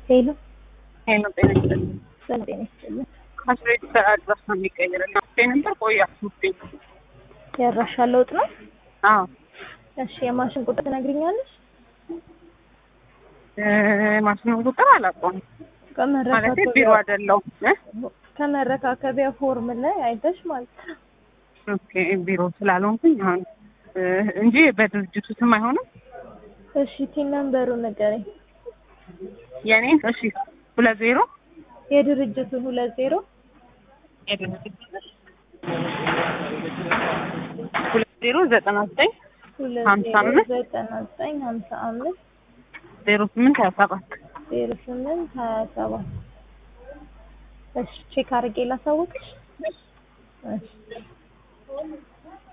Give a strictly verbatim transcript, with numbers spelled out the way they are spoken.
ሄሎ ሄሎ ጤና ይስጥልኝ። ሰላም ጤና ይስጥልኝ። አስሬት አድራሻ የሚቀይርልኝ ነበር ቆያችሁብኝ። ያራሻ ለውጥ ነው? አዎ። እሺ የማሽን ቁጥር ትነግሪኛለሽ? እ ማሽኑን ቁጥር አላውቀውም። ማለት ከመረካከቢያ ቢሮ አይደለሁም እ ከመረካከቢያ ፎርም ላይ አይተሽ ማለት ነው። ኦኬ ቢሮ ስላልሆንኩኝ አሁን እ እንጂ በድርጅቱ ስም አይሆንም። እሺ ቲን ነምበሩን ንገረኝ። የኔ እሺ ሁለት ዜሮ የድርጅቱን ሁለት ዜሮ የድርጅቱ ሁለት ዜሮ ዘጠና ዘጠኝ ሁለት ሀምሳ ዜሮ አምስት ዘጠና ዘጠኝ ሀምሳ አምስት ዜሮ ስምንት ሀያ ሰባት ዜሮ ስምንት ሀያ ሰባት እሺ ቼክ አድርጌ ላሳውቅሽ። እሺ